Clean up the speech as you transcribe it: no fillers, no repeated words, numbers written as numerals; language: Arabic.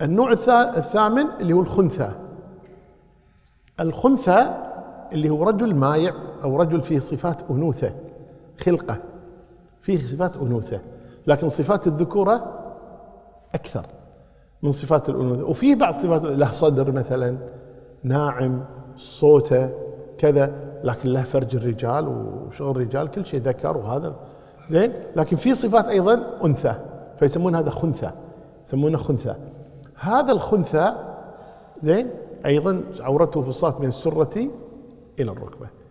النوع الثامن اللي هو الخنثى. الخنثى اللي هو رجل مايع أو رجل فيه صفات أنوثة، خلقة فيه صفات أنوثة، لكن صفات الذكورة أكثر من صفات الأنوثة. وفيه بعض صفات، له صدر مثلا ناعم، صوته كذا، لكن له فرج الرجال وشغل الرجال، كل شيء ذكر وهذا زين، لكن في صفات أيضا أنثى، فيسمون هذا خنثى، يسمونه خنثى. هذا الخنثى زين أيضا عورته فصات من السرة إلى الركبة.